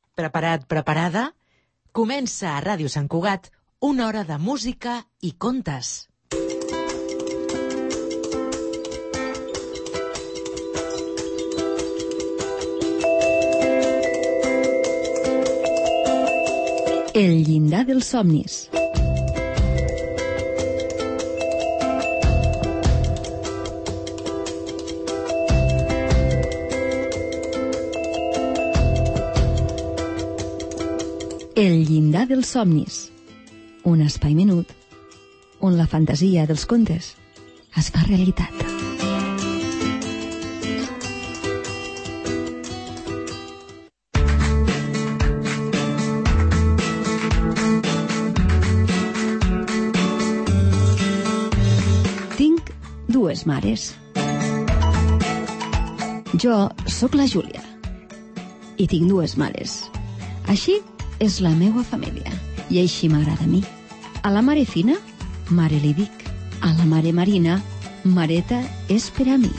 Preparat, preparada? Comença a Ràdio Sant Cugat una hora de música i contes. El llindar dels somnis. El llindar dels somnis. Un espai menut on la fantasia dels contes es fa realitat. Tinc dues mares. Jo sóc la Júlia i tinc dues mares. Així és la meua família, i així m'agrada a mi. A la mare fina, mare li dic. A la mare Marina, mareta és per a mi.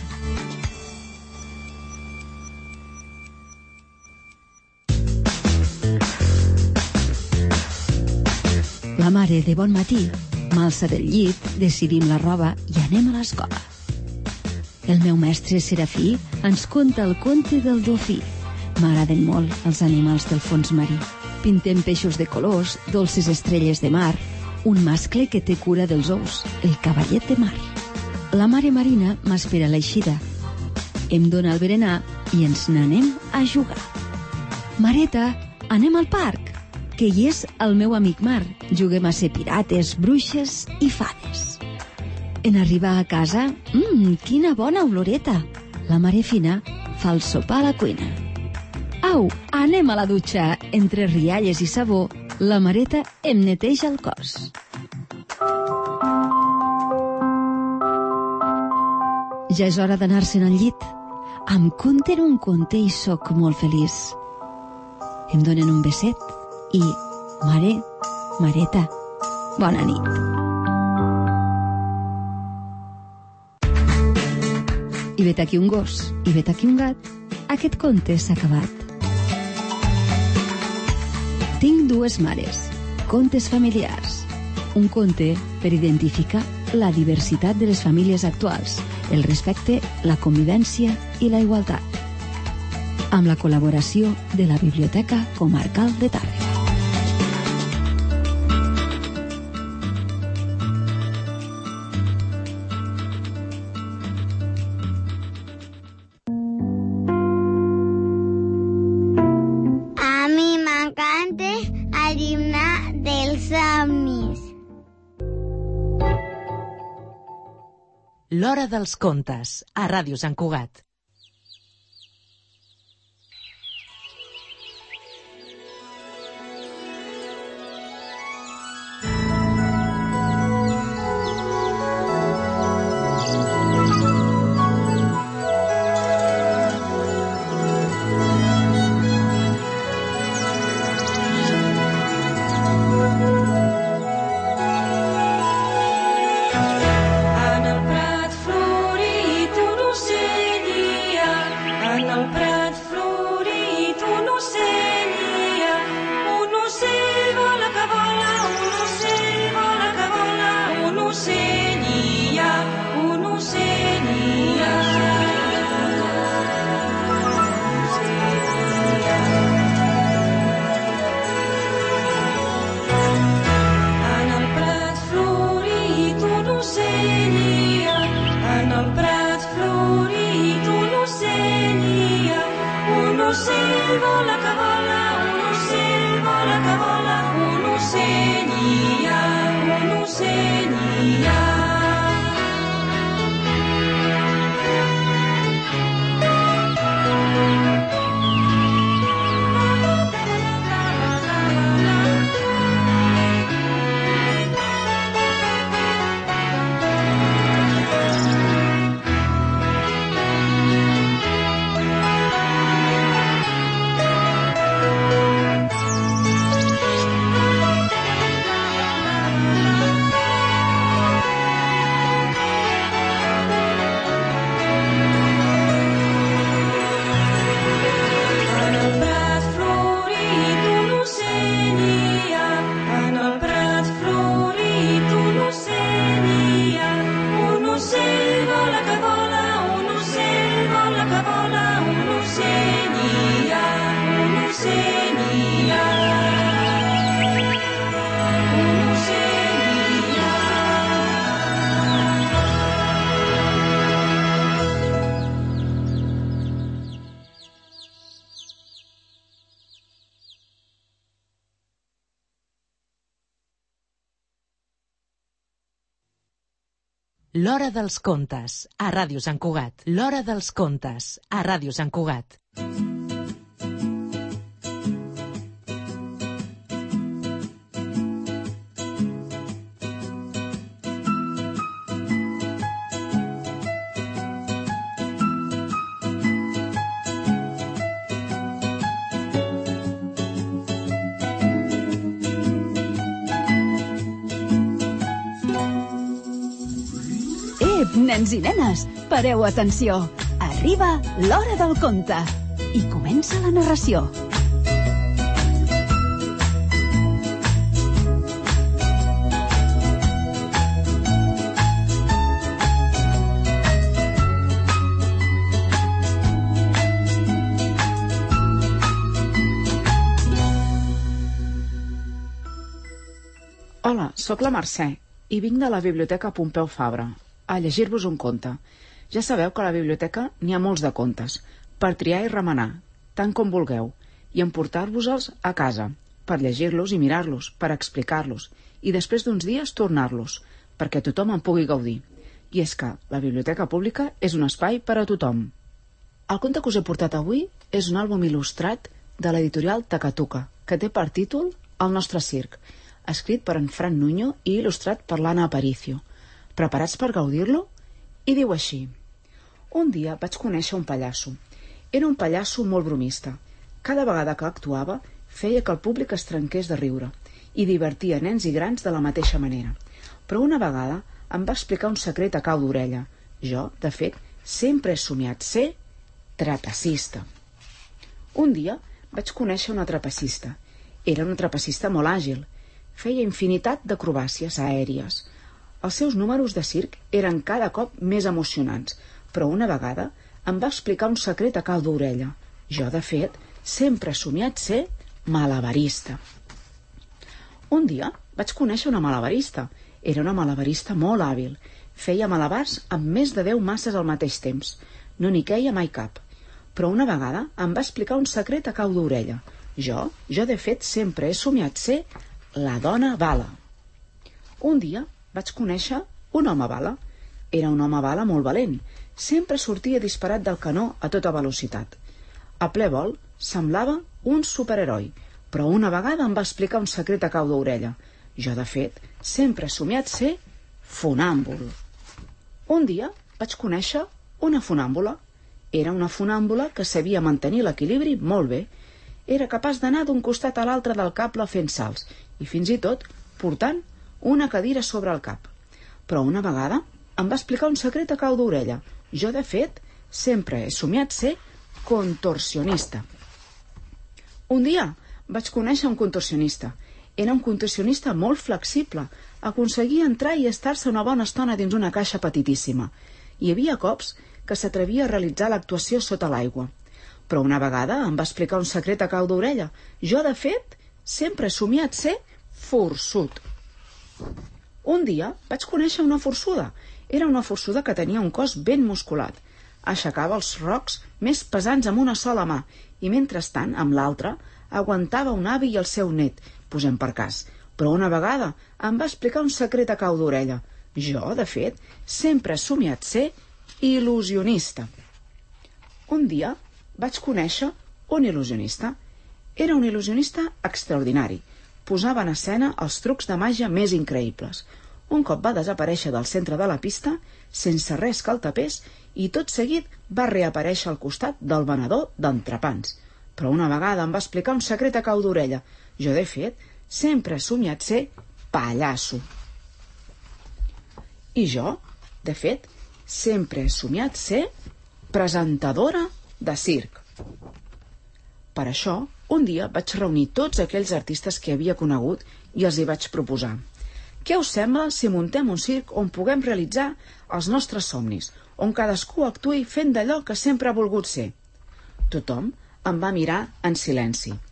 La mare de bon matí m'alça del llit, decidim la roba i anem a l'escola. El meu mestre Serafí ens conta el conte del dofí. M'agraden molt els animals del fons marí. Pintem peixos de colors, dolces estrelles de mar, un mascle que té cura dels ous, el cavallet de mar. La mare Marina m'espera a l'eixida. Em dóna el berenar i ens n'anem a jugar. Mareta, anem al parc, que hi és el meu amic mar. Juguem a ser pirates, bruixes i fades. En arribar a casa, quina bona oloreta! La mare fina fa el sopar a la cuina. Au, anem a la dutxa. Entre rialles i sabó, la mareta em neteja el cos. Ja és hora d'anar-se'n al llit. Em conten un conte i sóc molt feliç. Em donen un beset i, mareta, bona nit. I vet aquí un gos, i vet aquí un gat. Aquest conte s'ha acabat. Tinc dues mares. Contes familiars. Un conte per identificar la diversitat de les famílies actuals, el respecte, la convivència i la igualtat. Amb la col·laboració de la Biblioteca Comarcal de Tàrrega. L'Hora dels Contes, a Ràdio Sant Cugat. L'Hora dels Contes, a Ràdio Sant Cugat. L'Hora dels Contes, a Ràdio Sant Cugat. Nens i nenes, pareu atenció. Arriba l'Hora del Conte. I comença la narració. Hola, sóc la Mercè i vinc de la Biblioteca Pompeu Fabra a llegir-vos un conte. Ja sabeu que a la biblioteca n'hi ha molts de contes, per triar i remenar, tant com vulgueu, i emportar-vos-els a casa, per llegir-los i mirar-los, per explicar-los, i després d'uns dies tornar-los, perquè tothom en pugui gaudir. I és que la biblioteca pública és un espai per a tothom. El conte que us he portat avui és un àlbum il·lustrat de l'editorial Takatuka, que té per títol El nostre circ, escrit per en Fran Nuño i il·lustrat per l'Anna Aparicio. Preparats per gaudir-lo? I diu així. Un dia vaig conèixer un pallasso. Era un pallasso molt bromista. Cada vegada que actuava feia que el públic es trenqués de riure i divertia nens i grans de la mateixa manera. Però una vegada em va explicar un secret a cau d'orella. Jo, de fet, sempre he somiat ser trapecista. Un dia vaig conèixer una trapecista. Era una trapecista molt àgil. Feia infinitat d'acrobàcies aèries. Els seus números de circ eren cada cop més emocionants, però una vegada em va explicar un secret a cau d'orella. Jo, de fet, sempre he somiat ser malabarista. Un dia vaig conèixer una malabarista. Era una malabarista molt hàbil. Feia malabars amb més de 10 masses al mateix temps. No n'hi queia mai cap. Però una vegada em va explicar un secret a cau d'orella. Jo, de fet, sempre he somiat ser la dona bala. Un dia vaig conèixer un home bala. Era un home bala molt valent. Sempre sortia disparat del canó a tota velocitat. A ple vol semblava un superheroi, però una vegada em va explicar un secret a cau d'orella. Jo, de fet, sempre he somiat ser funàmbul. Un dia vaig conèixer una funàmbula. Era una funàmbula que sabia mantenir l'equilibri molt bé. Era capaç d'anar d'un costat a l'altre del cable fent salts i fins i tot portant una cadira sobre el cap. Però una vegada em va explicar un secret a cau d'orella. Jo, de fet, sempre he somiat ser contorsionista. Un dia vaig conèixer un contorsionista. Era un contorsionista molt flexible. Aconseguia entrar i estar-se una bona estona dins una caixa petitíssima. Hi havia cops que s'atrevia a realitzar l'actuació sota l'aigua. Però una vegada em va explicar un secret a cau d'orella. Jo, de fet, sempre he somiat ser forçut. Un dia vaig conèixer una forçuda. Era una forçuda que tenia un cos ben musculat. Aixecava els rocs més pesants amb una sola mà i, mentrestant, amb l'altra, aguantava un avi i el seu net, posem per cas. Però una vegada em va explicar un secret a cau d'orella. Jo, de fet, sempre he somiat ser il·lusionista. Un dia vaig conèixer un il·lusionista. Era un il·lusionista extraordinari. Posava en escena els trucs de màgia més increïbles. Un cop va desaparèixer del centre de la pista, sense res que el tapés, i tot seguit va reaparèixer al costat del venedor d'entrepans. Però una vegada em va explicar un secret a cau d'orella. Jo, de fet, sempre he somiat ser pallasso. I jo, de fet, sempre he somiat ser presentadora de circ. Per això, un dia vaig reunir tots aquells artistes que havia conegut i els hi vaig proposar. Què us sembla si muntem un circ on puguem realitzar els nostres somnis, on cadascú actuï fent d'allò que sempre ha volgut ser? Tothom em va mirar en silenci.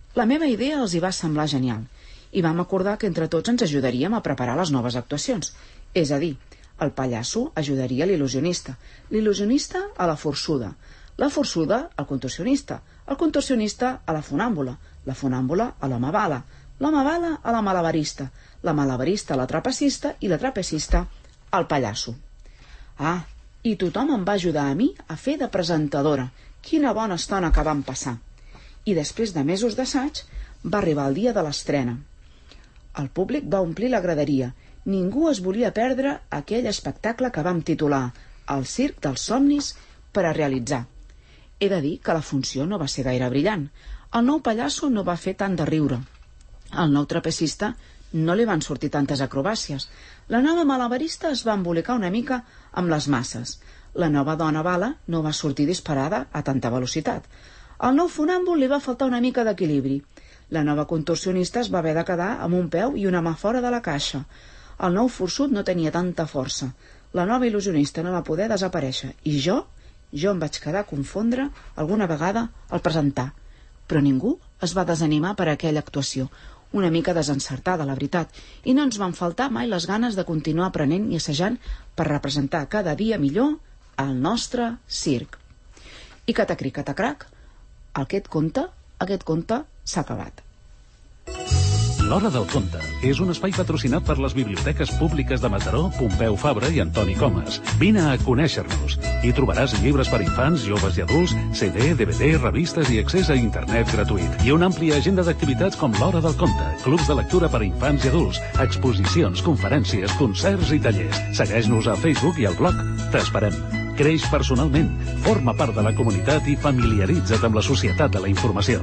La meva idea els hi va semblar genial i vam acordar que entre tots ens ajudaríem a preparar les noves actuacions. És a dir, el pallasso ajudaria l'il·lusionista a la forçuda al contorsionista a la funàmbula a l'home bala a la malabarista a la trapecista i la trapecista al pallasso. Ah, i tothom em va ajudar a mi a fer de presentadora. Quina bona estona que vam passar. I després de mesos d'assaig va arribar el dia de l'estrena. El públic va omplir la graderia. Ningú es volia perdre aquell espectacle que vam titular El circ dels somnis per a realitzar. He de dir que la funció no va ser gaire brillant. El nou pallasso no va fer tant de riure. Al nou trapecista no li van sortir tantes acrobàcies. La nova malabarista es va embolicar una mica amb les masses. La nova dona bala no va sortir disparada a tanta velocitat. Al nou funàmbul li va faltar una mica d'equilibri. La nova contorsionista es va haver de quedar amb un peu i una mà fora de la caixa. El nou forçut no tenia tanta força. La nova il·lusionista no va poder desaparèixer. I jo em vaig quedar a confondre alguna vegada al presentar. Però ningú es va desanimar per aquella actuació. Una mica desencertada, la veritat, i no ens van faltar mai les ganes de continuar aprenent i assajant per representar cada dia millor el nostre circ. I catacri, catacrac, aquest conte s'ha acabat. L'Hora del Conte és un espai patrocinat per les biblioteques públiques de Mataró, Pompeu Fabra i Antoni Comas. Vine a conèixer-nos. Hi trobaràs llibres per infants, joves i adults, CD, DVD, revistes i accés a internet gratuït. I una àmplia agenda d'activitats com l'Hora del Conte, clubs de lectura per infants i adults, exposicions, conferències, concerts i tallers. Segueix-nos a Facebook i al blog. T'esperem. Creix personalment, forma part de la comunitat i familiaritza't amb la societat de la informació.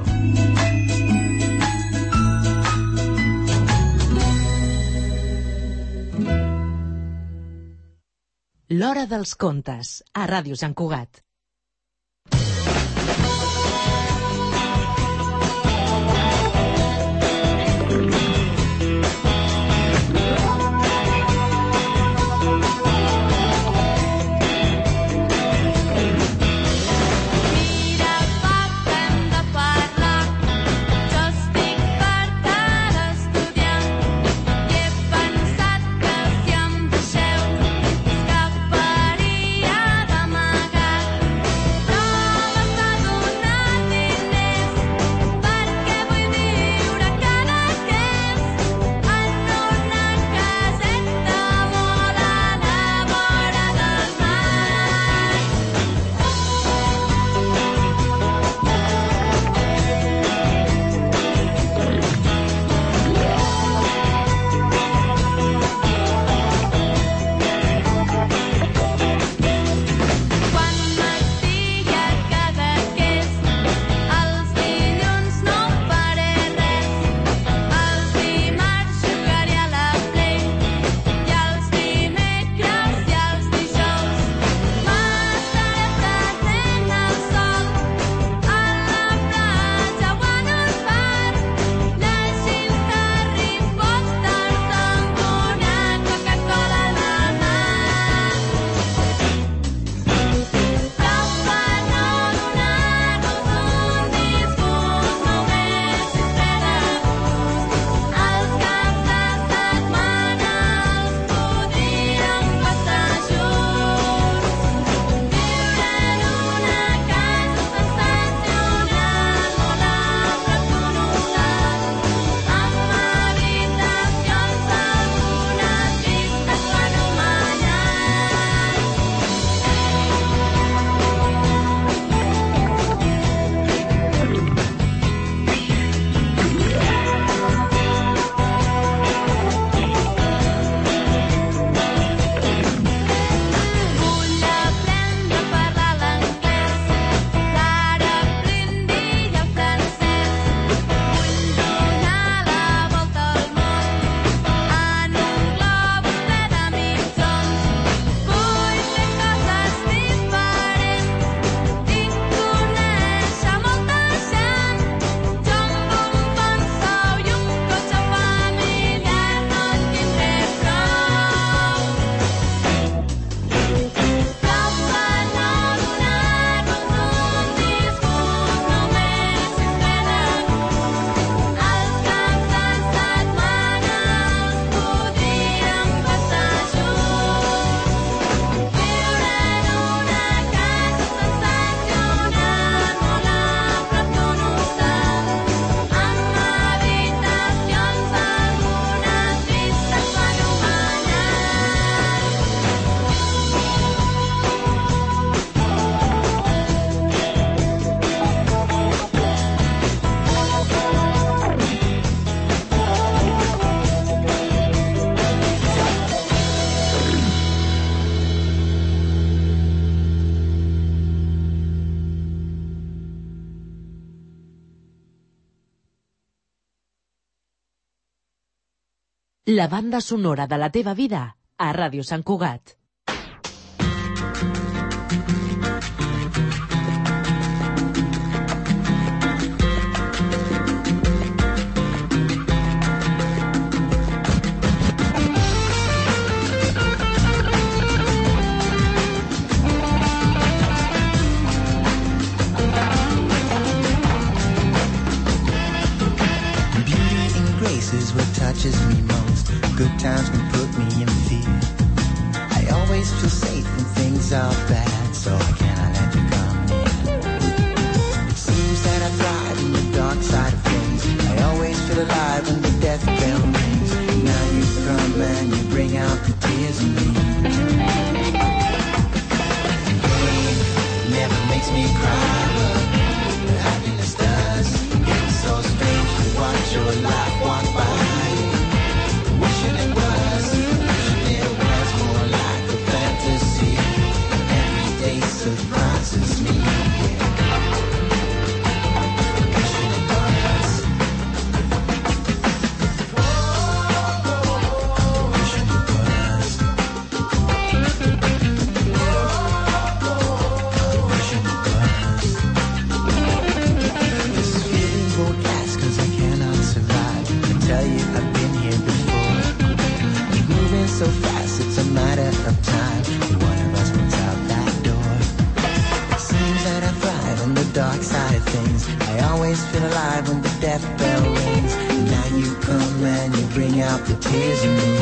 L'Hora dels Contes, a Ràdio Sant Cugat. Escaparia d'amagat. la banda sonora de la teva vida a Ràdio Sant Cugat. Is what touches me most. Good times can put me in fear. I always feel safe when things are bad, so I cannot let you come near. It seems that I thrive in the dark side of things. I always feel alive when the death bell rings. Now you come and you bring out the tears in me. And pain never makes me cry, but happiness does. It's so strange to watch your life walk by. Wishing it was more like a fantasy. Every day surprises me. Wishing it was. Wishing it was. Wishing it was. This feeling won't last 'cause I cannot survive. I tell you I've been here before. We're moving so fast, it's a matter of time. One of us moves out that door. Seems that I thrive on the dark side of things. I always feel alive when the death bell rings. Now you come and you bring out the tears in me.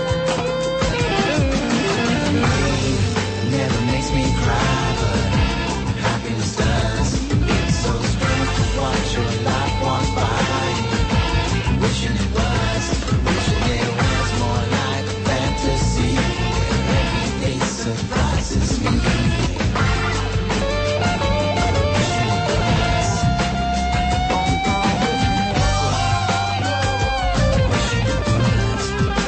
Pain never makes me cry, but happiness does. It's so strange to watch your life walk by. Wishing it was more like a fantasy. Every day surprises me. Wishing it was. Wishing it was.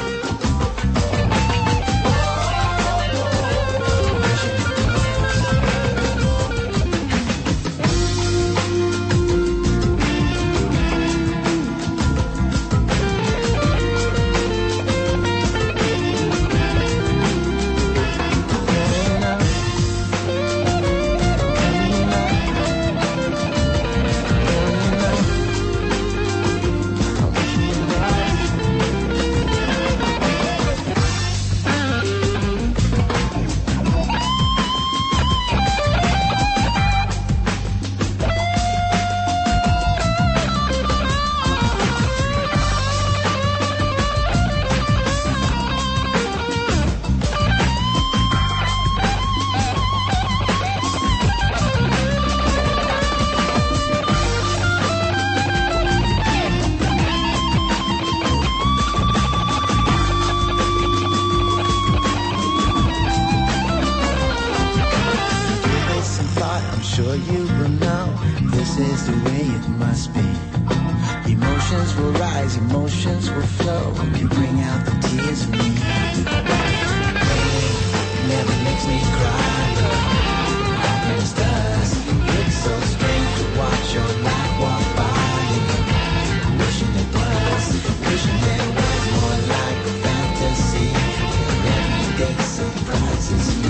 Sure you will know this is the way it must be. Emotions will rise, emotions will flow. You bring out the tears in me. Pain never makes me cry, but happiness does. It's so strange to watch your life walk by. Wishing it was more like a fantasy. Every day surprises me.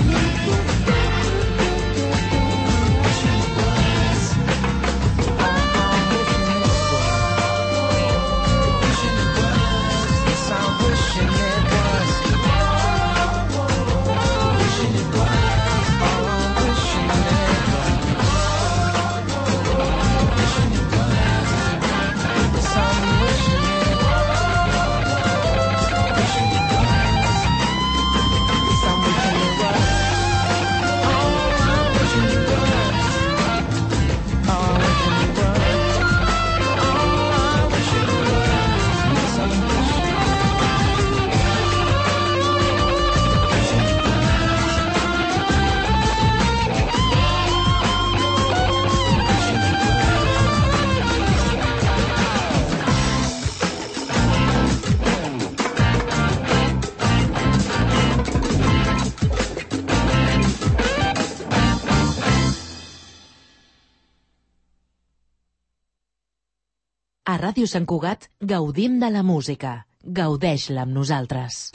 A Ràdio Sant Cugat gaudim de la música. gaudeix-la amb nosaltres.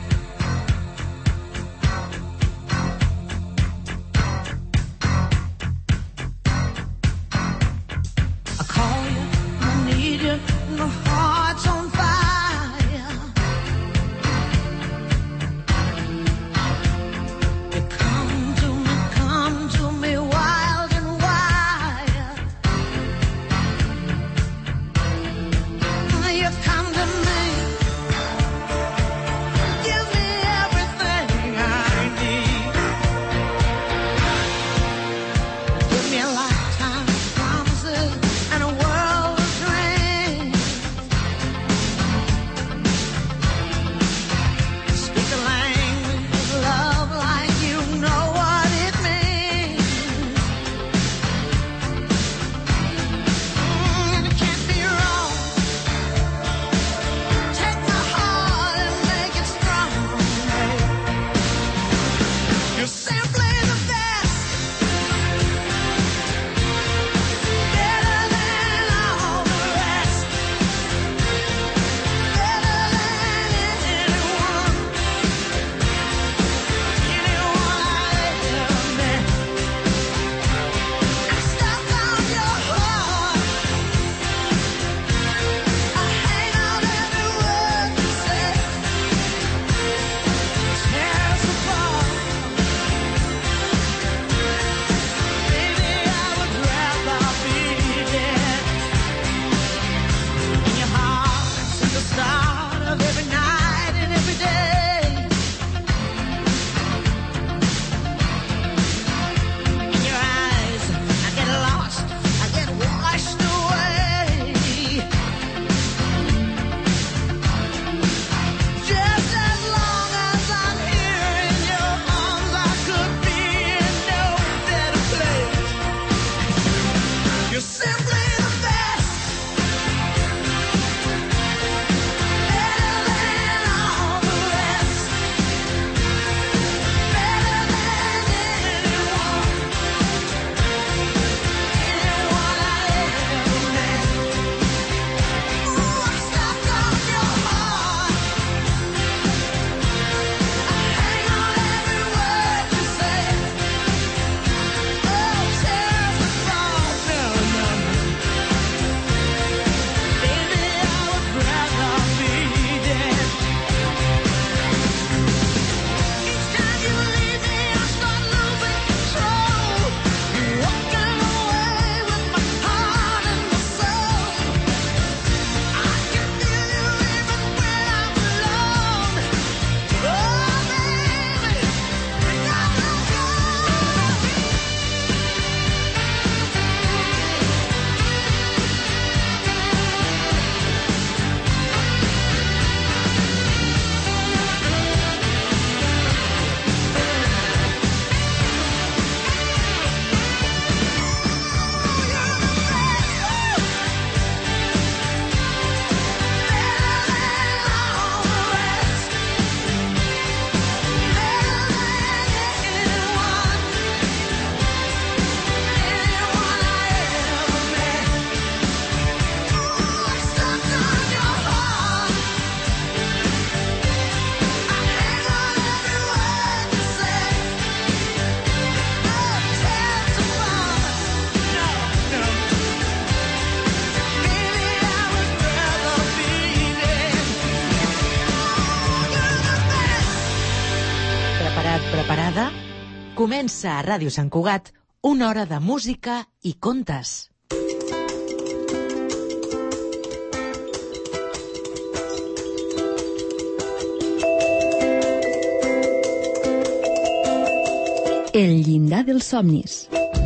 Preparada? Comença a Ràdio Sant Cugat una hora de música i contes. El llindar dels somnis.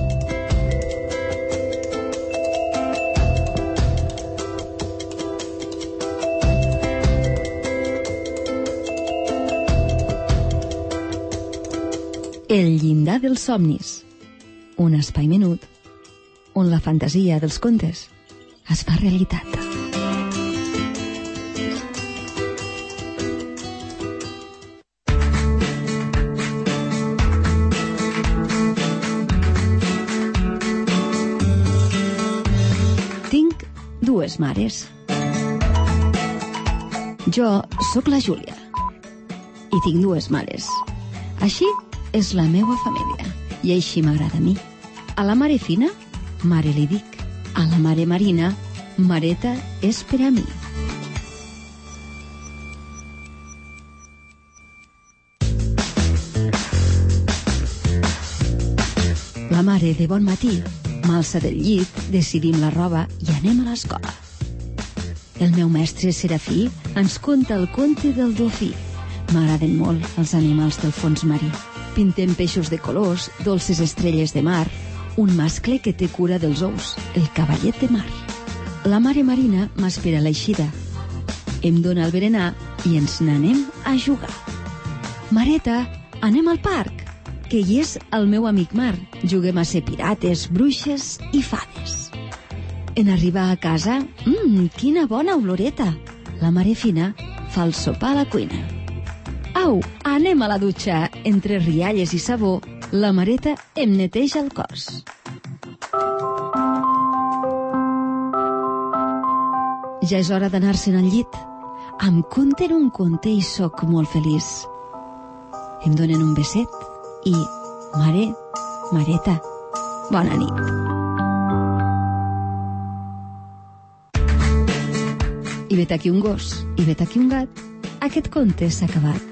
El llindar dels somnis. Un espai menut on la fantasia dels contes es fa realitat. Tinc dues mares. Jo sóc la Júlia i tinc 2 mares. Així és la meua família i així m'agrada a mi. A la mare fina, mare li dic. A la mare Marina, mareta és per a mi. La mare de bon matí m'alça del llit, decidim la roba i anem a l'escola. El meu mestre Serafí ens conta el conte del dofí. M'agraden molt els animals del fons marí. Pintem peixos de colors, dolces estrelles de mar, un mascle que té cura dels ous, el cavallet de mar. La mare Marina m'espera a l'eixida. Em dóna el berenar i ens n'anem a jugar. Mareta, anem al parc, que hi és el meu amic Mar. Juguem a ser pirates, bruixes i fades. En arribar a casa, quina bona oloreta! La mare fina fa el sopar a la cuina. Au, anem a la dutxa. Entre rialles i sabó, la mareta em neteja el cos. Ja és hora d'anar-se'n al llit. Em conten un conte i sóc molt feliç. Em donen un beset i, mareta, bona nit. I vet aquí un gos, i vet aquí un gat. Aquest conte s'ha acabat.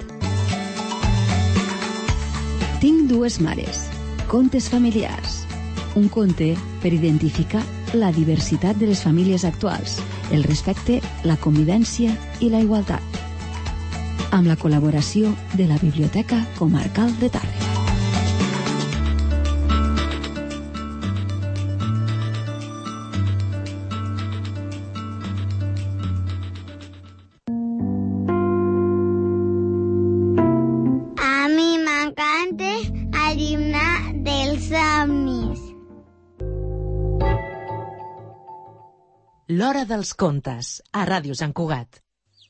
Tinc 2 mares, contes familiars. Un conte per identificar la diversitat de les famílies actuals, el respecte, la convivència i la igualtat. Amb la col·laboració de la Biblioteca Comarcal de Tàrrega. L'Hora dels Contes, a Ràdio Sant Cugat.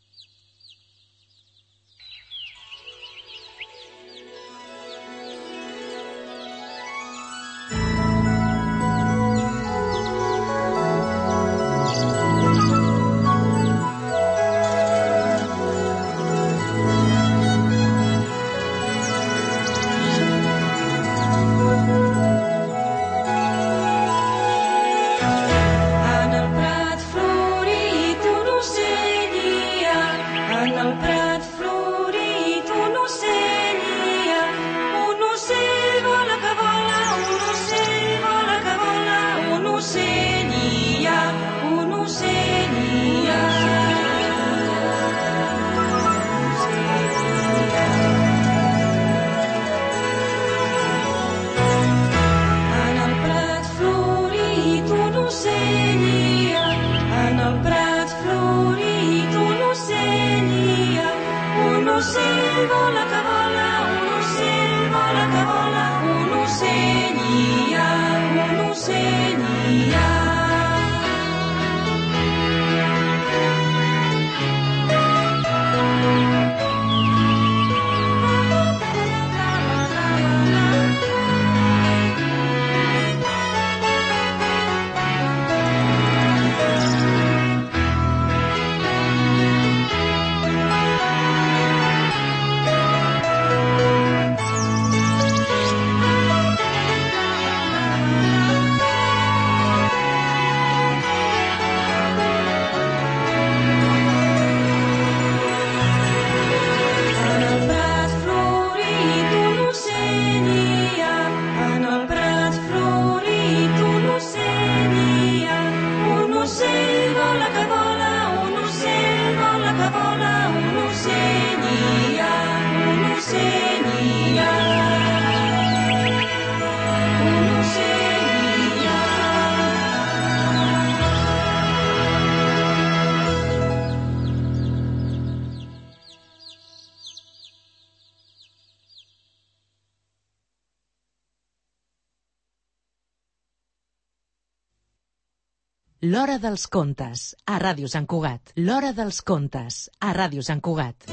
L'Hora dels Contes, a Ràdio Sant Cugat. L'Hora dels Contes, a Ràdio Sant Cugat.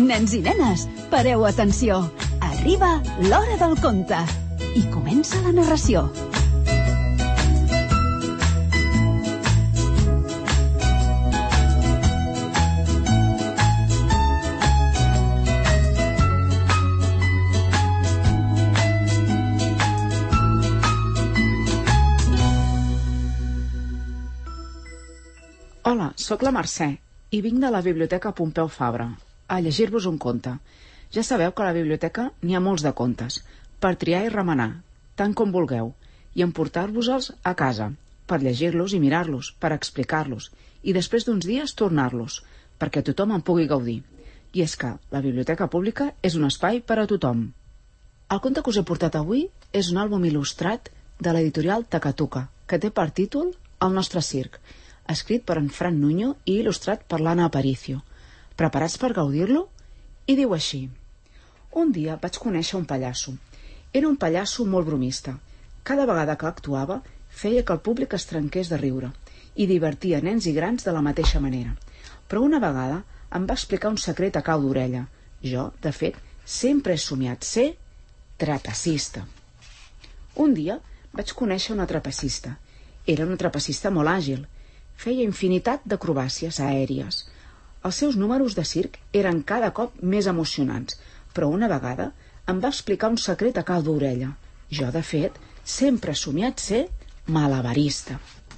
Nens i nenes, pareu atenció. Arriba l'hora del conte. I comença la narració. Hola, sóc la Mercè i vinc de la Biblioteca Pompeu Fabra a llegir-vos un conte. Ja sabeu que a la biblioteca n'hi ha molts de contes, per triar i remenar, tant com vulgueu, i emportar-vos-els a casa, per llegir-los i mirar-los, per explicar-los, i després d'uns dies tornar-los, perquè tothom en pugui gaudir. I és que la biblioteca pública és un espai per a tothom. El conte que us he portat avui és un àlbum il·lustrat de l'editorial Takatuka, que té per títol El nostre circ, escrit per en Fran Nuño i il·lustrat per l'Anna Aparicio. Preparats per gaudir-lo? I diu així. Un dia vaig conèixer un pallasso. Era un pallasso molt bromista. Cada vegada que actuava feia que el públic es trenqués de riure i divertia nens i grans de la mateixa manera. Però una vegada em va explicar un secret a cau d'orella. Jo, de fet, sempre he somiat ser trapecista. Un dia vaig conèixer una trapecista. Era una trapecista molt àgil. Feia infinitat d'acrobàcies aèries. Els seus números de circ eren cada cop més emocionants, però una vegada em va explicar un secret a cau d'orella. Jo, de fet, sempre he somiat ser malabarista.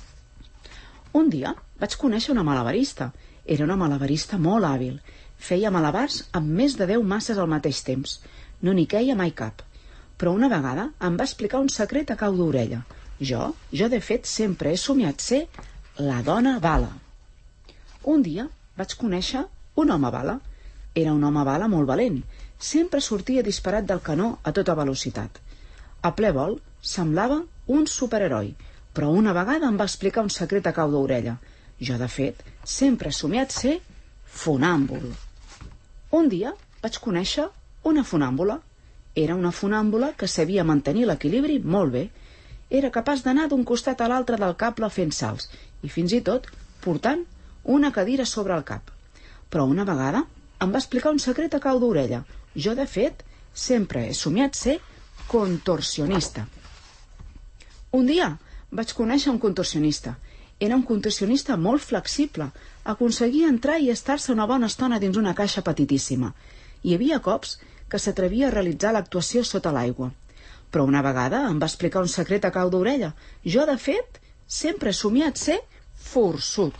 Un dia vaig conèixer una malabarista. Era una malabarista molt hàbil. Feia malabars amb més de 10 masses al mateix temps. No n'hi queia mai cap. Però una vegada em va explicar un secret a cau d'orella. Jo, de fet, sempre he somiat ser la dona bala. Un dia vaig conèixer un home bala. Era un home bala molt valent. Sempre sortia disparat del canó a tota velocitat. A ple vol semblava un superheroi, però una vegada em va explicar un secret a cau d'orella. Jo, de fet, sempre he somiat ser funàmbul. Un dia vaig conèixer una funàmbula. Era una funàmbula que sabia mantenir l'equilibri molt bé. Era capaç d'anar d'un costat a l'altre del cable fent salts i fins i tot portant una cadira sobre el cap. Però una vegada em va explicar un secret a cau d'orella. Jo, de fet, sempre he somiat ser contorsionista. Un dia vaig conèixer un contorsionista. Era un contorsionista molt flexible. Aconseguia entrar i estar-se una bona estona dins una caixa petitíssima. Hi havia cops que s'atrevia a realitzar l'actuació sota l'aigua. Però una vegada em va explicar un secret a cau d'orella. Jo, de fet, sempre he somiat ser forçut.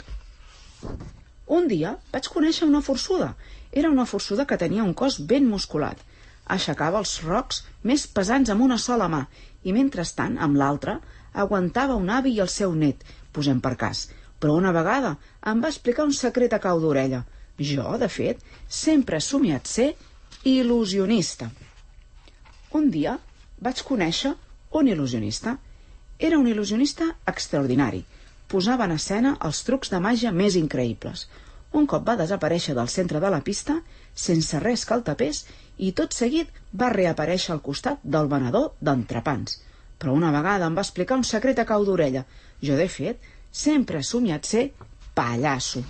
Un dia vaig conèixer una forçuda. Era una forçuda que tenia un cos ben musculat. Aixecava els rocs més pesants amb una sola mà i, mentrestant, amb l'altra, aguantava un avi i el seu net, posem per cas. Però una vegada em va explicar un secret a cau d'orella. Jo, de fet, sempre he somiat ser il·lusionista. Un dia vaig conèixer un il·lusionista. Era un il·lusionista extraordinari. Posava en escena els trucs de màgia més increïbles. Un cop va desaparèixer del centre de la pista, sense res que el tapés, i tot seguit va reaparèixer al costat del venedor d'entrepans. Però una vegada em va explicar un secret a cau d'orella. Jo, de fet, sempre he somiat ser pallasso.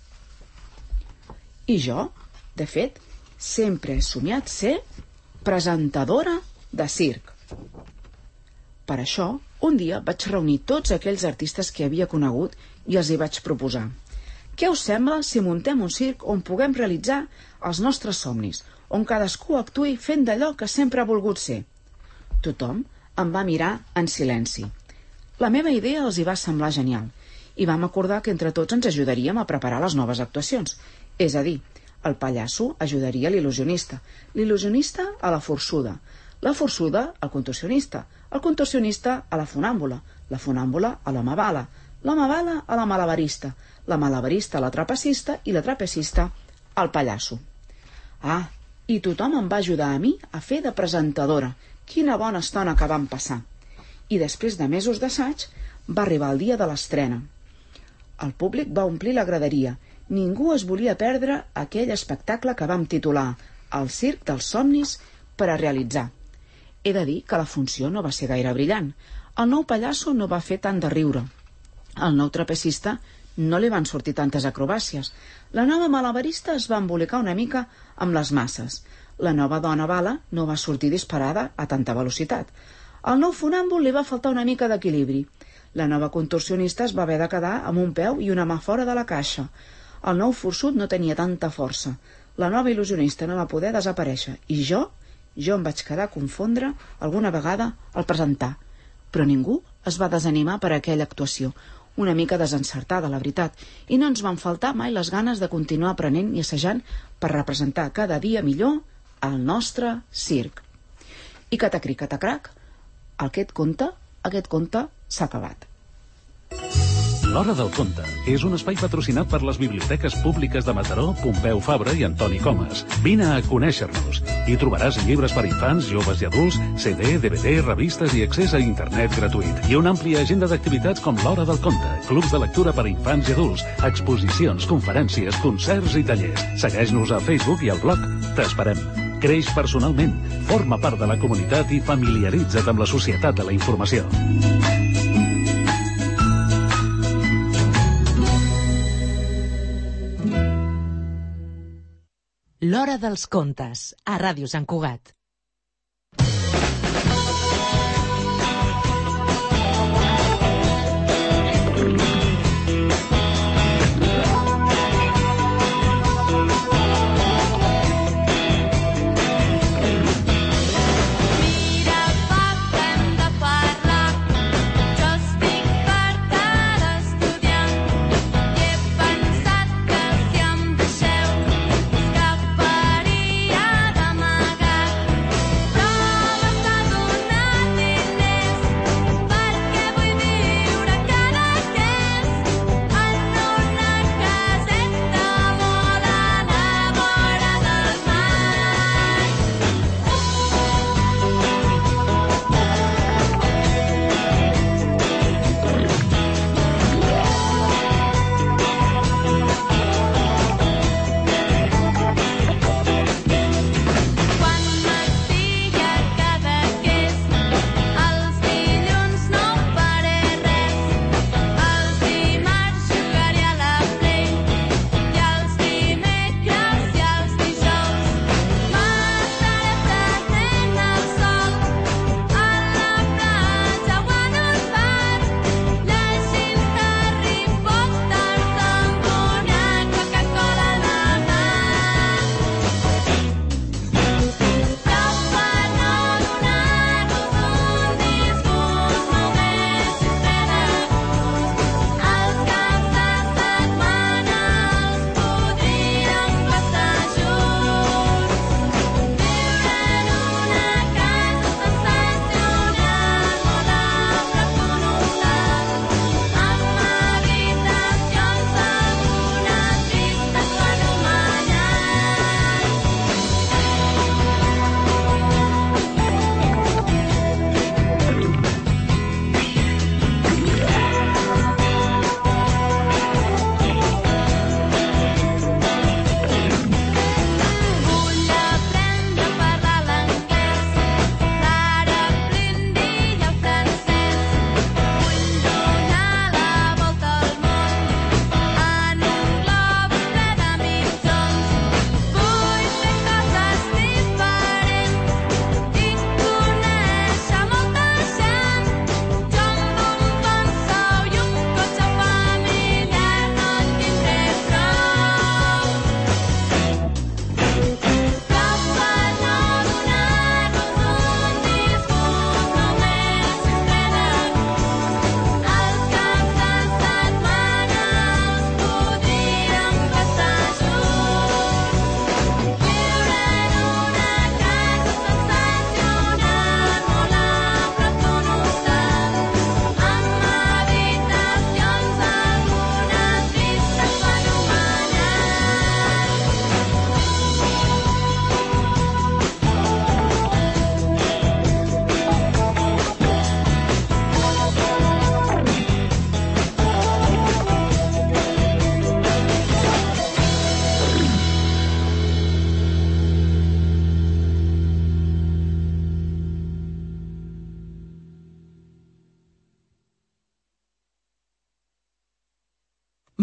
I jo, de fet, sempre he somiat ser presentadora de circ. Per això, un dia vaig reunir tots aquells artistes que havia conegut i els hi vaig proposar. Què us sembla si muntem un circ on puguem realitzar els nostres somnis, on cadascú actuï fent d'allò que sempre ha volgut ser? Tothom em va mirar en silenci. La meva idea els hi va semblar genial i vam acordar que entre tots ens ajudaríem a preparar les noves actuacions. És a dir, el pallasso ajudaria l'il·lusionista, l'il·lusionista a la forçuda al contorsionista, el contorsionista a la funàmbula a l'home bala a la malabarista a la trapecista i la trapecista al pallasso. Ah, i tothom em va ajudar a mi a fer de presentadora. Quina bona estona que vam passar. I després de mesos d'assaig va arribar el dia de l'estrena. El públic va omplir la graderia. Ningú es volia perdre aquell espectacle que vam titular El circ dels somnis per a realitzar. He de dir que la funció no va ser gaire brillant. El nou pallasso no va fer tant de riure. El nou trapecista no li van sortir tantes acrobàcies. La nova malabarista es va embolicar una mica amb les masses. La nova dona bala no va sortir disparada a tanta velocitat. Al nou funàmbul li va faltar una mica d'equilibri. La nova contorsionista es va haver de quedar amb un peu i una mà fora de la caixa. El nou forçut no tenia tanta força. La nova il·lusionista no va poder desaparèixer. I jo em vaig quedar a confondre alguna vegada al presentar. Però ningú es va desanimar per aquella actuació. Una mica desencertada, la veritat, i no ens van faltar mai les ganes de continuar aprenent i assajant per representar cada dia millor el nostre circ. I catacric, catacrac, aquest conte s'ha acabat. L'Hora del Conte és un espai patrocinat per les biblioteques públiques de Mataró, Pompeu Fabra i Antoni Comas. Vine a conèixer-nos. Hi trobaràs llibres per infants, joves i adults, CD, DVD, revistes i accés a internet gratuït. I una àmplia agenda d'activitats com l'Hora del Conte, clubs de lectura per infants i adults, exposicions, conferències, concerts i tallers. Segueix-nos a Facebook i al blog. T'esperem. Creix personalment, forma part de la comunitat i familiaritza't amb la societat de la informació. L'Hora dels Contes, a Ràdio Sant Cugat.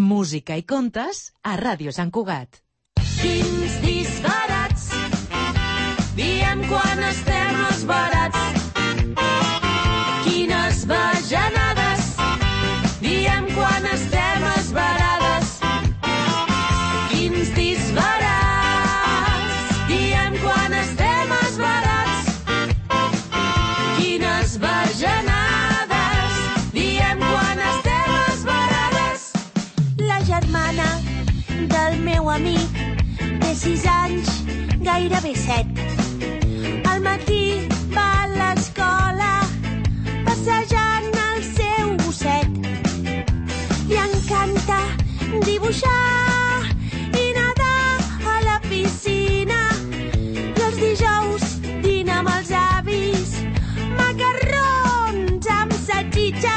Música i contes a Ràdio Sant Cugat. Quins disbarats diem quan estem esbarats. Quines bajanades diem quan estem esbarades. Quins disbarats diem quan estem esbarats. Quines bajanades diem quan estem esbarades. La germana del meu amic té 6 anys, gairebé 7. Al matí va a l'escola passejant el seu gosset. Li encanta dibuixar i nedar a la piscina. I els dijous dina amb els avis macarrons amb salsitxa.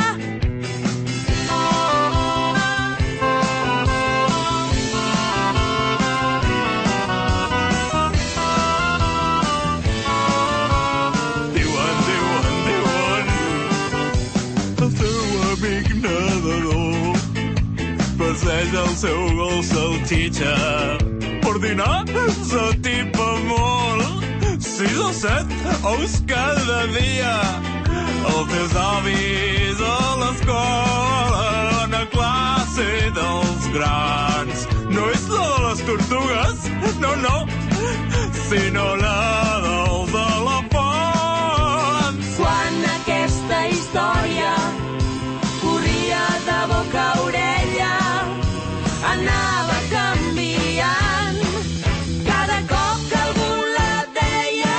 Passeja el seu gos saltitxa. Per dinar s'atipa molt, 6 o 7 ous cada dia. Els teus avis a l'escola van a classe dels grans. No és la de les tortugues, no, sinó la dels elefants. Quan aquesta història corria de boca a orella, anava canviant cada cop que algú la deia.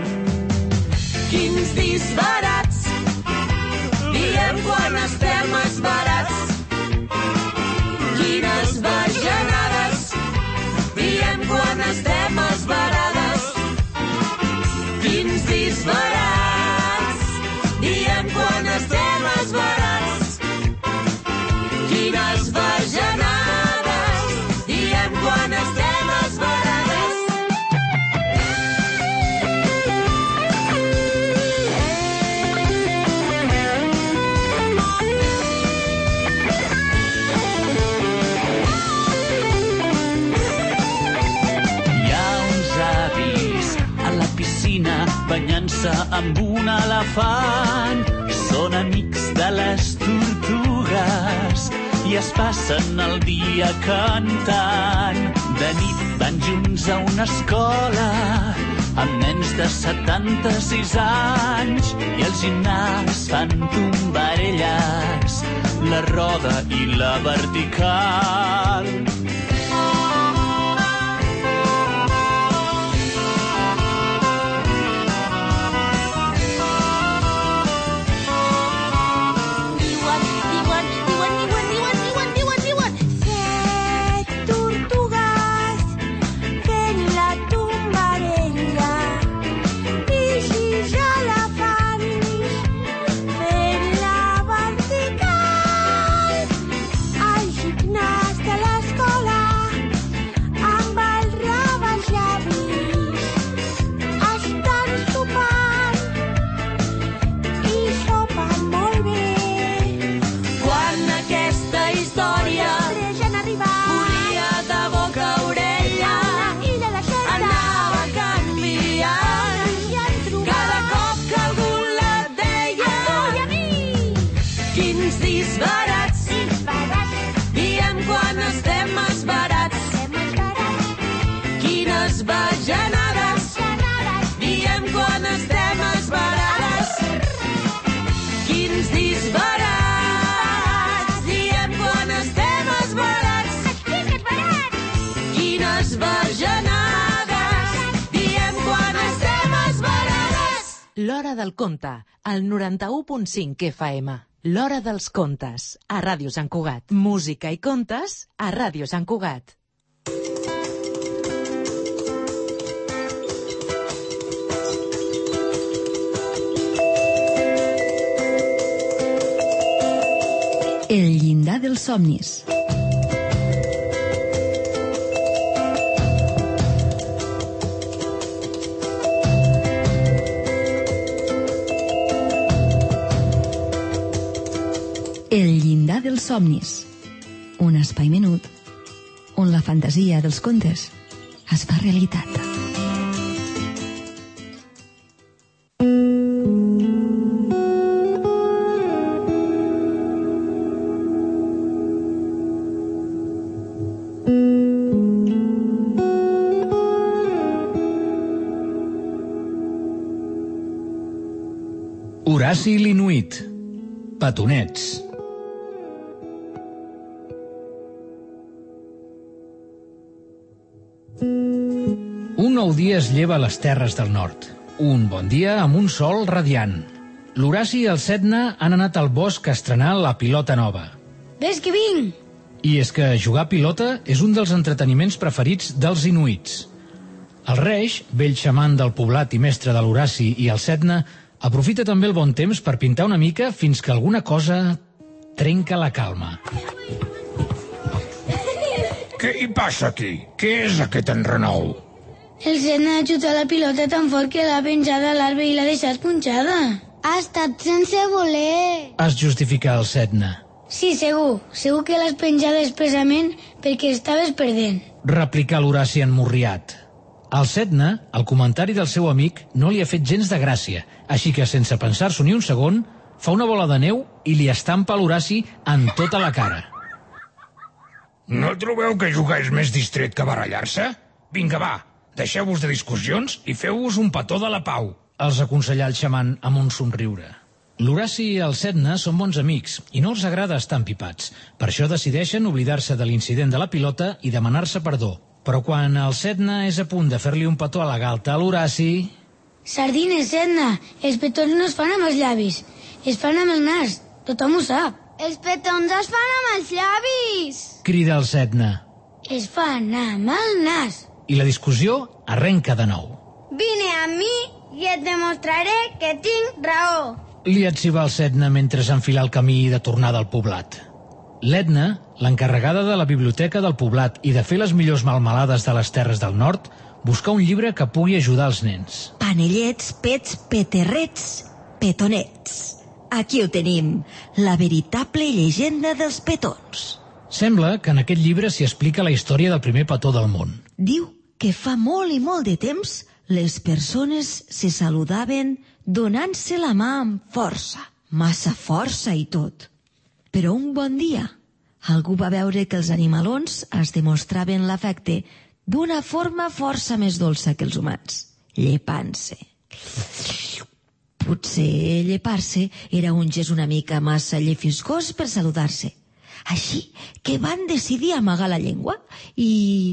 Quins disbarats diem quan estem esbarats. Quines bajanades diem quan estem esbarades. Quins disbarats diem quan estem esbarats. Quines bajanades diem quan estem esbarades. Hi ha uns avis a la piscina banyant-se amb un elefant. Són amics de les tortugues i es passen el dia cantant. De nit van junts a una escola amb nens de 76 anys i al gimnàs fan tombarelles, la roda i la vertical. L'Hora del Conte, al 91.5 FM. L'Hora dels Contes, a Ràdio Sant Cugat. Música i contes, a Ràdio Sant Cugat. El llindar dels somnis. El llindar dels somnis. un espai menut on la fantasia dels contes es fa realitat. Horaci l'Inuit. Petonets. Un nou dia es lleva a les terres del nord. Un bon dia amb un sol radiant. L'Horaci i el Sedna han anat al bosc a estrenar la pilota nova. Ves que vinc! I és que jugar a pilota és un dels entreteniments preferits dels inuits. El Reix, vell xaman del poblat i mestre de l'Horaci i el Sedna, aprofita també el bon temps per pintar una mica fins que alguna cosa trenca la calma. Què hi passa aquí? Què és aquest enrenou? El Sedna ha xutat la pilota tan fort que l'ha penjat a l'arbre i l'ha deixat punxada. Ha estat sense voler. Es justifica el Sedna. Sí, segur. Segur que l'has penjada expressament perquè estaves perdent. Replica l'Horaci emmorriat. Al Sedna, el comentari del seu amic no li ha fet gens de gràcia, així que, sense pensar-s'ho ni un segon, fa una bola de neu i li estampa l'Horaci en tota la cara. No trobeu que jugar és més distret que barallar-se? Vinga, va, deixeu-vos de discussions i feu-vos un petó de la pau. Els aconsellà el xaman amb un somriure. L'Horaci i el Sedna són bons amics i no els agrada estar empipats. Per això decideixen oblidar-se de l'incident de la pilota i demanar-se perdó. Però quan el Sedna és a punt de fer-li un petó a la galta a l'Horaci... Sardines, Sedna, els petons no es fan amb els llavis, es fan amb el nas, tothom ho sap. Els petons es fan amb els llavis! Crida el Sedna. Es fan amb el nas. I la discussió arrenca de nou. Vine amb mi i et demostraré que tinc raó. Li etziba el Sedna mentre s'enfila el camí de tornada al poblat. L'Edna, l'encarregada de la biblioteca del poblat i de fer les millors melmelades de les terres del nord, busca un llibre que pugui ajudar els nens. Panellets, pets, peterrets, petonets. Aquí ho tenim, la veritable llegenda dels petons. Sembla que en aquest llibre s'hi explica la història del primer petó del món. Diu que fa molt i molt de temps les persones se saludaven donant-se la mà amb força, massa força i tot. Però un bon dia, algú va veure que els animalons es demostraven l'afecte d'una forma força més dolça que els humans, llepant-se. Potser llepar-se era un gest una mica massa llefiscós per saludar-se. Així que van decidir amagar la llengua i...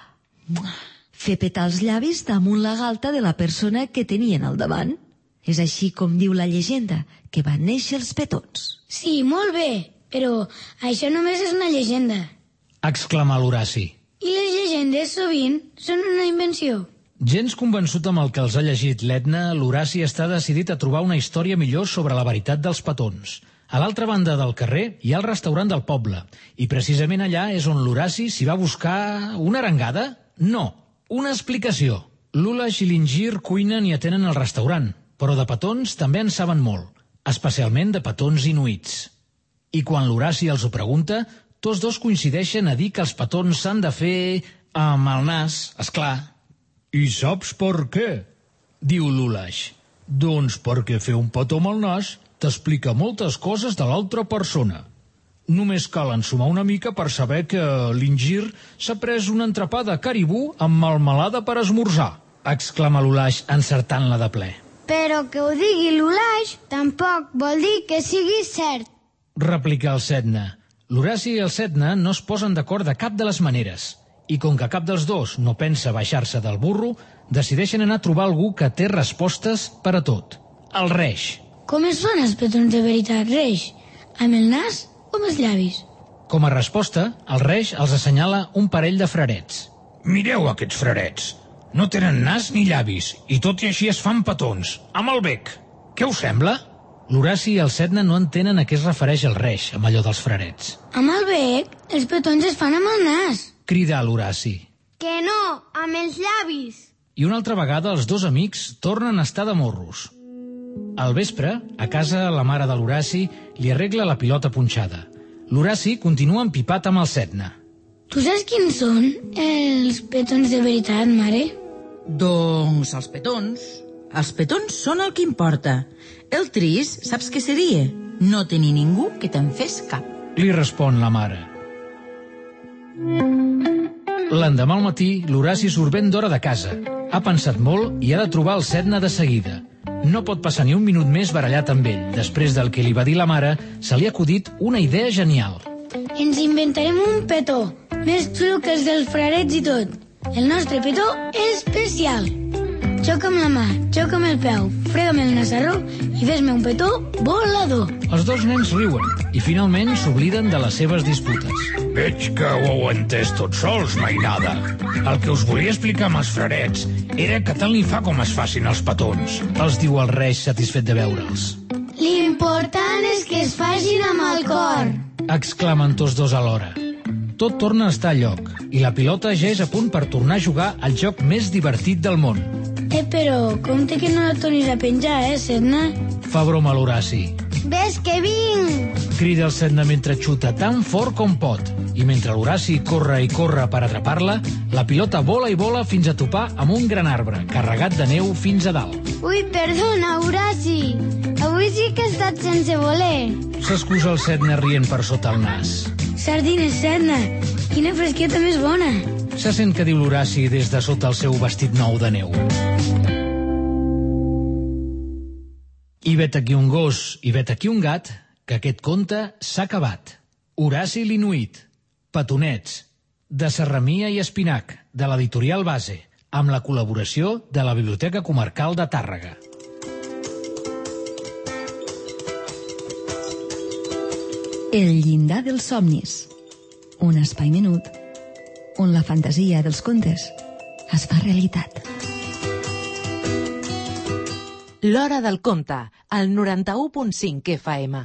fer petar els llavis damunt la galta de la persona que tenien al davant. És així com diu la llegenda, que van néixer els petons. Sí, molt bé, però això només és una llegenda. Exclama l'Horaci. I les llegendes sovint són una invenció. Gens convençut amb el que els ha llegit l'Edna, l'Horaci està decidit a trobar una història millor sobre la veritat dels petons. A l'altra banda del carrer hi ha el restaurant del poble, i precisament allà és on l'Horaci s'hi va buscar una arengada? No, una explicació. L'Ulaix i l'Ingir cuinen i atenen al restaurant, però de petons també en saben molt, especialment de petons inuits. I quan l'Horaci els ho pregunta, tots dos coincideixen a dir que els petons s'han de fer amb el nas, esclar. I saps per què? Diu l'Ulaix. Doncs perquè fer un petó amb el nas t'explica moltes coses de l'altra persona. Només cal ensumar una mica per saber que l'Ingir s'ha pres un entrepà de caribú amb melmelada per esmorzar, exclama l'Ulaix encertant-la de ple. Però que ho digui l'Ulaix tampoc vol dir que sigui cert, replica el Sedna. L'Horaci i el Sedna no es posen d'acord de cap de les maneres, i com que cap dels dos no pensa baixar-se del burro, decideixen anar a trobar algú que té respostes per a tot. El Reix. Com es fan els petons de veritat, Reix? Amb el nas o amb els llavis? Com a resposta, el Reix els assenyala un parell de frarets. Mireu aquests frarets. No tenen nas ni llavis, i tot i així es fan petons, amb el bec. Què us sembla? L'Horaci i el Sedna no entenen a què es refereix el Reix amb allò dels frarets. Amb el bec? Els petons es fan amb el nas. Crida l'Horaci. Que no, amb els llavis. I una altra vegada els dos amics tornen a estar de morros. Al vespre, a casa, la mare de l'Horaci li arregla la pilota punxada. L'Horaci continua empipat amb el Sedna. Tu saps quins són els petons de veritat, mare? Doncs els petons. Els petons són el que importa. El trist, saps què seria? No tenir ningú que te'n fes cap. Li respon la mare. L'endemà al matí, l'Horaci surt ben d'hora de casa. Ha pensat molt i ha de trobar el Sedna de seguida. No pot passar ni un minut més barallat amb ell. Després del que li va dir la mare, se li ha acudit una idea genial. Ens inventarem un petó, més xulo que els dels frarets i tot. El nostre petó és especial. Xoca amb la mà, xoca amb el peu, frega'm el nasarró i fes-me un petó volador. Els dos nens riuen i finalment s'obliden de les seves disputes. Veig que ho heu entès tots sols, mainada. El que us volia explicar amb els frarets era que tant li fa com es facin els petons. Els diu el Reis satisfet de veure'ls. L'important és que es facin amb el cor. Exclamen tots dos alhora. Tot torna a estar a lloc i la pilota ja és a punt per tornar a jugar al joc més divertit del món. Però compte que no la tornis a penjar, Sedna? Fa broma l'Horaci. Ves que vinc! Crida el Sedna mentre xuta tan fort com pot. I mentre l'Horaci corre i corre per atrapar-la, la pilota vola i vola fins a topar amb un gran arbre, carregat de neu fins a dalt. Ui, perdona, Horaci. Avui sí que he estat sense voler. S'excusa el Sedna rient per sota el nas. Sardines, Sedna. Quina fresqueta més bona. Se sent que diu l'Horaci des de sota el seu vestit nou de neu. I vet aquí un gos i vet aquí un gat, que aquest conte s'ha acabat. Horaci l'Inuit, Petonets, de Serramia i Espinac, de l'editorial Base, amb la col·laboració de la Biblioteca Comarcal de Tàrrega. El llindar dels somnis. Un espai menut on la fantasia dels contes es fa realitat. L'Hora del Conte, al 91.5 FM.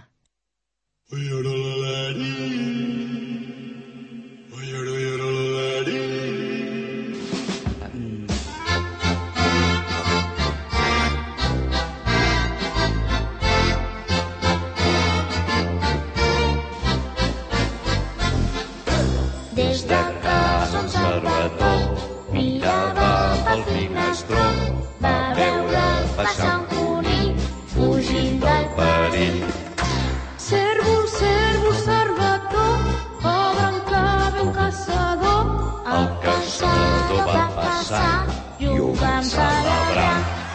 Des de casa un servador mirava pel finestró, va veure passar un conill fugint del perill. Cérvol, cérvol, servador, abrancava un caçador. El caçador va passar i ho van celebrar.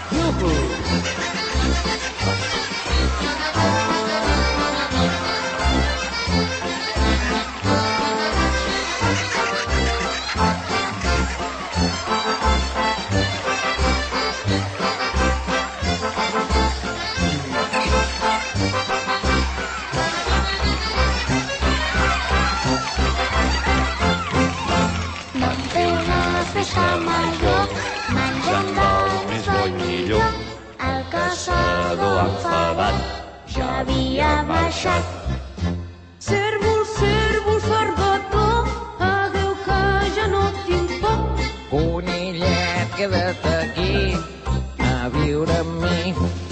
Ja havia baixat. Cérvol, cérvol, servador, adeu que ja no tinc por. Conillet, queda't aquí a viure amb mi.